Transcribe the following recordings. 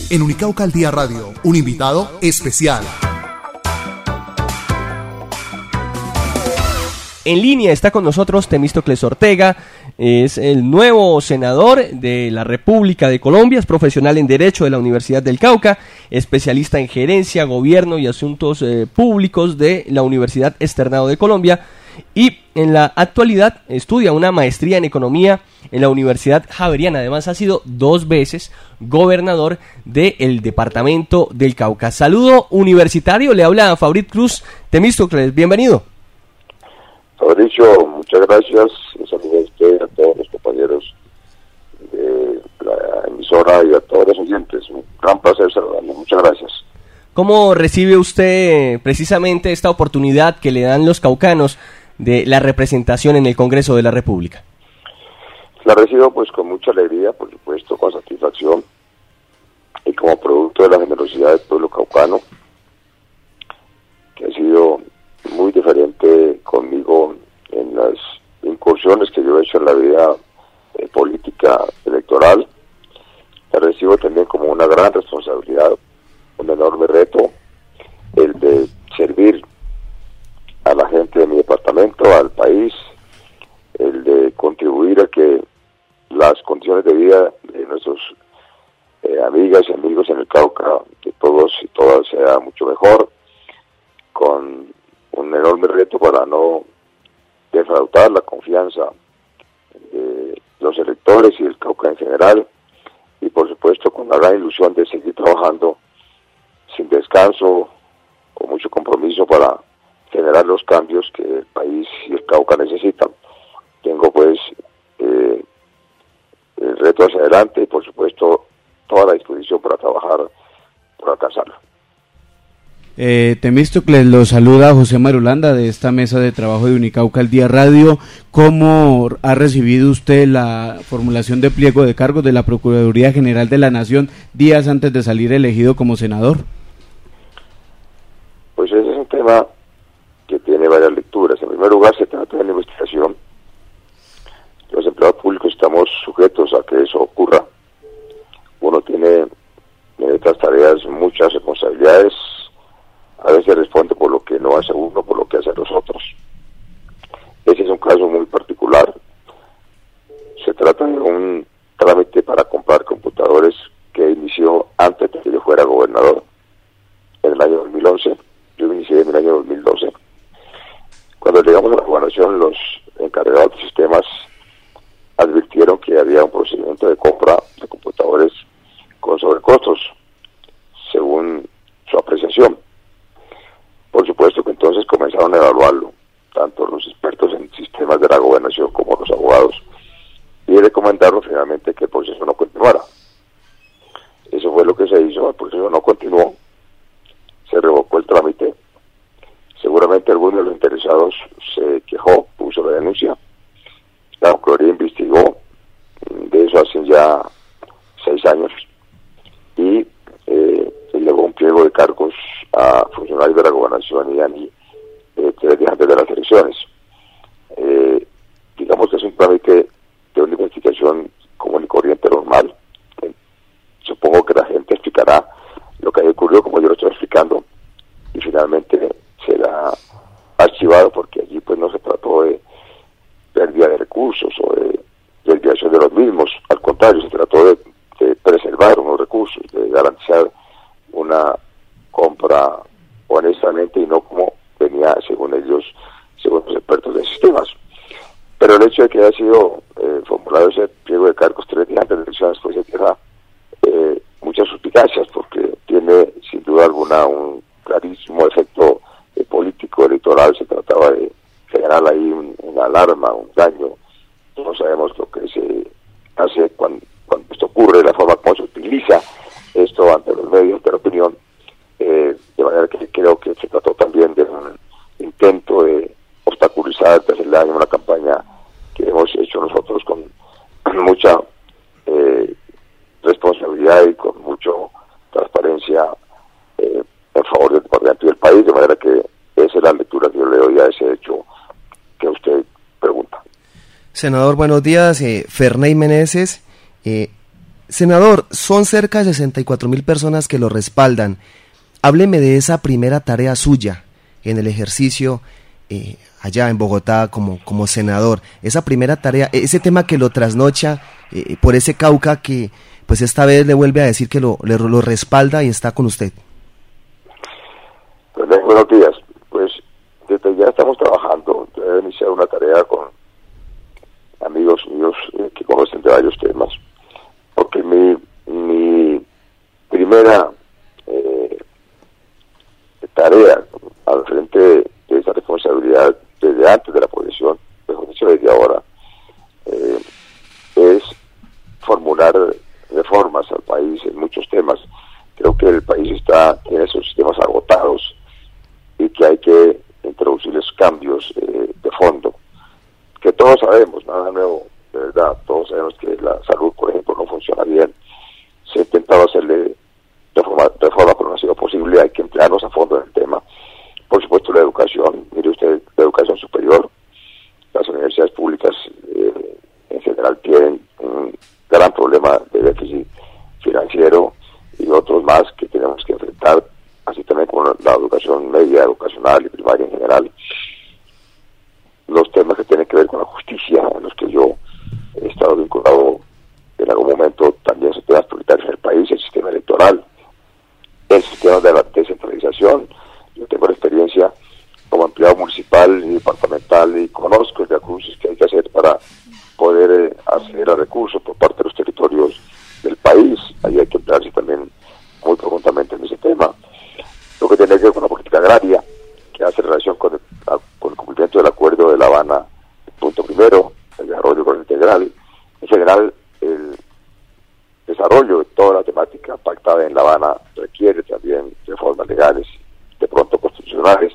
en Unicauca al Día Radio, un invitado especial. En línea está con nosotros Temístocles Ortega, es el nuevo senador de la República de Colombia, es profesional en Derecho de la Universidad del Cauca, especialista en Gerencia, Gobierno y Asuntos Públicos de la Universidad Externado de Colombia y en la actualidad estudia una maestría en Economía en la Universidad Javeriana. Además ha sido 2 veces gobernador del departamento del Cauca. Saludo universitario, le habla Fabrit Cruz. Temístocles, bienvenido. Fabricio, muchas gracias. Un saludo a usted y a todos los compañeros de la emisora y a todos los oyentes. Un gran placer saludarlos. Muchas gracias. ¿Cómo recibe usted precisamente esta oportunidad que le dan los caucanos de la representación en el Congreso de la República? La recibo pues con mucha alegría, por supuesto, con satisfacción y como producto de la generosidad del pueblo caucano, que ha sido muy diferente conmigo en las incursiones que yo he hecho en la vida política electoral. La recibo también como una gran responsabilidad, un enorme reto, el de servir a la gente de mi departamento, al país, el de contribuir a que las condiciones de vida de nuestros amigas y amigos en el Cauca, de todos y todas, sea mucho mejor, con un enorme reto para no defraudar la confianza de los electores y del Cauca en general, y por supuesto con la gran ilusión de seguir trabajando sin descanso, con mucho compromiso para generar los cambios que el país y el Cauca necesitan. Tengo pues el reto hacia adelante y por supuesto toda la disposición para trabajar por alcanzarlo. Temístocles, lo saluda José Marulanda de esta mesa de trabajo de Unicauca al Día Radio. ¿Cómo ha recibido usted la formulación de pliego de cargos de la Procuraduría General de la Nación días antes de salir elegido como senador? Pues ese es un tema que tiene varias lecturas. En primer lugar, se trata de la investigación. Los empleados públicos estamos sujetos a que eso ocurra. Uno tiene en estas tareas muchas responsabilidades. A veces responde por lo que no hace uno, por lo que hacen los otros. Ese es un caso muy particular. Se trata de un trámite para comprar computadores que inició antes de que yo fuera gobernador, en el año 2011. Yo inicié en el año 2012. Cuando llegamos a la gobernación, los encargados de sistemas advirtieron que había un procedimiento de compra de computadores con sobrecostos, según su apreciación. Por supuesto que entonces comenzaron a evaluarlo, tanto los expertos en sistemas de la gobernación como los abogados, y recomendaron finalmente que el proceso no continuara. Eso fue lo que se hizo, el proceso no continuó, se revocó el trámite. Seguramente alguno de los interesados se quejó, puso la denuncia, la Procuraduría investigó, de eso hace ya 6 años, y elevó un pliego de cargos a funcionarios de la gobernación y a mí 3 días antes de las elecciones. Digamos que es un trámite de una investigación común y corriente normal. Supongo que la gente explicará lo que ahí ocurrió como yo lo estoy explicando y finalmente será archivado, porque allí pues no se trató de pérdida de recursos o de desviación de los mismos, al contrario, se trató de preservar unos recursos, de garantizar una compra honestamente y no como venía según ellos, según los expertos de sistemas. Pero el hecho de que haya sido formulado ese pliego de cargos 3 días antes de elecciones, pues se queda muchas suspicacias, porque tiene sin duda alguna un clarísimo efecto político electoral. Se trataba de generar ahí una alarma, un daño. No sabemos lo que se hace cuando esto ocurre, la forma como se utiliza esto ante los medios de la opinión, de manera que creo que se trató también de un intento de obstaculizar, de hacerle daño a una campaña que hemos hecho nosotros con mucha responsabilidad y con mucha transparencia en favor del departamento y del país, de manera que esa es la lectura que yo le doy a ese hecho que usted pregunta. Senador, buenos días. Ferney Meneses, Senador, son cerca de 64.000 personas que lo respaldan. Hábleme de esa primera tarea suya en el ejercicio allá en Bogotá como senador. Esa primera tarea, ese tema que lo trasnocha por ese Cauca que pues esta vez le vuelve a decir que lo respalda y está con usted. Pues buenos días. Pues desde ya estamos trabajando. He iniciado una tarea con amigos míos que conocen de varios temas. Porque mi primera tarea al frente de esta responsabilidad desde antes de la posesión, mejor dicho desde ahora, es formular reformas al país en muchos temas. Creo que el país tiene sus sistemas agotados y que hay que introducirles cambios de fondo, que todos sabemos, nada nuevo, de verdad, todos sabemos que la salud, por ejemplo, no funciona bien. Se ha intentado hacerle reforma, pero no ha sido posible. Hay que emplearnos a fondo en el tema. Por supuesto, la educación, mire usted, la educación superior, las universidades públicas en general tienen un gran problema de déficit financiero y otros más que tenemos que enfrentar, así también como la educación media, educacional y primaria en general. Los temas que tienen que ver con la justicia, en los que yo he estado vinculado en algún momento, también son temas prioritarios en el país, el sistema electoral, el sistema de la descentralización. Yo tengo la experiencia como empleado municipal y departamental y conozco el acuerdos que hay que hacer para poder acceder a recursos por parte de los territorios del país. Ahí hay que emplearse también muy profundamente en ese tema. Lo que tiene que ver con la política agraria, que hace relación con el cumplimiento del acuerdo de La Habana, punto primero, el desarrollo rural integral. En general, el desarrollo de toda la temática pactada en La Habana requiere también reformas legales, de pronto constitucionales,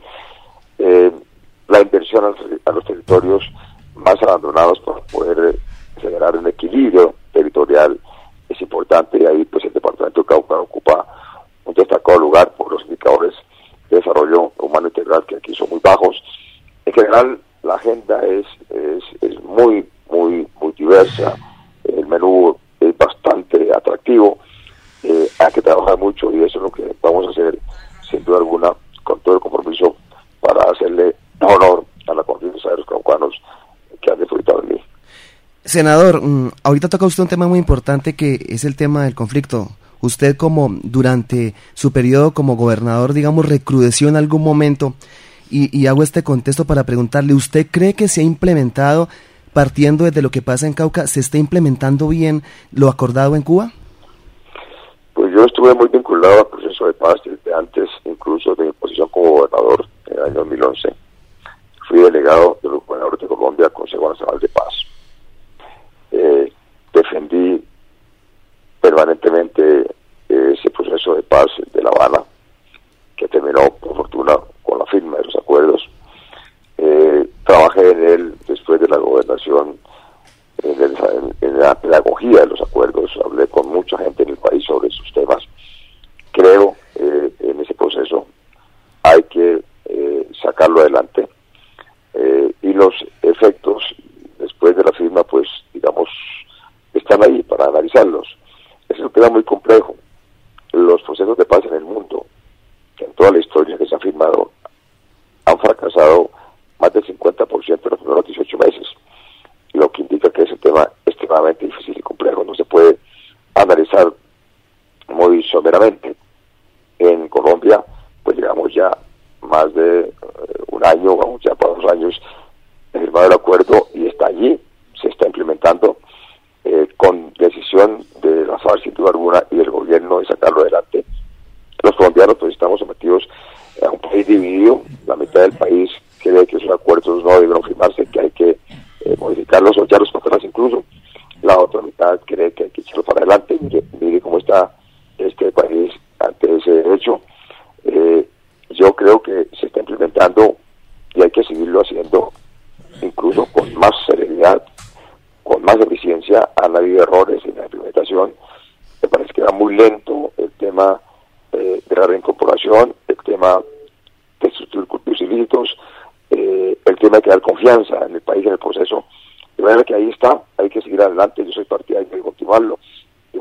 la inversión a los territorios más abandonados para poder generar un equilibrio territorial es importante, y ahí pues el departamento de Cauca ocupa un destacado lugar por los indicadores de desarrollo humano integral que aquí son muy bajos. En general la agenda es muy diversa, el menú es bastante atractivo, hay que trabajar mucho y eso es lo que vamos a hacer sin duda alguna, con todo el compromiso para hacerle honor a la confianza de los caucanos que han disfrutado de mí. Senador, ahorita toca usted un tema muy importante que es el tema del conflicto. Usted durante su periodo como gobernador, digamos, recrudeció en algún momento y hago este contexto para preguntarle, ¿usted cree que se ha implementado, partiendo desde lo que pasa en Cauca, se está implementando bien lo acordado en Cuba? Pues yo estuve muy vinculado al proceso de paz desde antes, incluso de mi posición como gobernador en el año 2011. Fui delegado de los gobernadores de Colombia al Consejo Nacional de Paz. Defendí permanentemente ese proceso de paz de La Habana, que terminó, por fortuna, con la firma de los acuerdos. Trabajé en él después de la gobernación, en la pedagogía de los acuerdos. Hablé con mucha gente en el país sobre sus temas. Creo en ese proceso hay que sacarlo adelante, y los efectos después de la firma, pues digamos, están ahí para analizarlos. Es un tema muy complejo. Los procesos de paz en el mundo, que en toda la historia que se ha firmado, han fracasado más del 50% de los primeros 18 meses, lo que indica que es un tema extremadamente difícil y complejo. No se puede analizar muy someramente. En Colombia, pues llevamos ya más de un año, vamos ya para 2 años, de firmado el acuerdo y está allí, se está implementando con decisión de la FARC sin duda alguna y del gobierno de sacarlo adelante. Los colombianos pues estamos sometidos a un país dividido. La mitad del país cree que esos acuerdos no deben firmarse, que hay que modificarlos o echarlos para atrás incluso. La otra mitad cree que hay que echarlos para adelante. Mire cómo está este país ante ese hecho. Yo creo que se está implementando y hay que seguirlo haciendo incluso con más serenidad, con más eficiencia. Han habido errores en la implementación. Me parece que va muy lento el tema de la reincorporación, el tema de sustituir cultivos ilícitos, el tema de crear confianza en el país, en el proceso. De manera que ahí está, hay que seguir adelante. Yo soy partidario de continuarlo. Y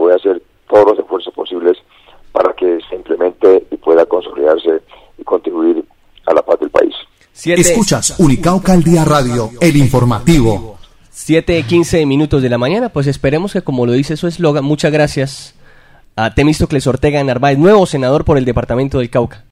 voy a hacer todos los esfuerzos posibles para que se implemente y pueda consolidarse y contribuir a la paz del país. Escuchas Unicauca al Día Radio, el informativo. 7:15 minutos de la mañana, pues esperemos que, como lo dice su eslogan, muchas gracias a Temístocles Ortega Narváez, nuevo senador por el departamento del Cauca.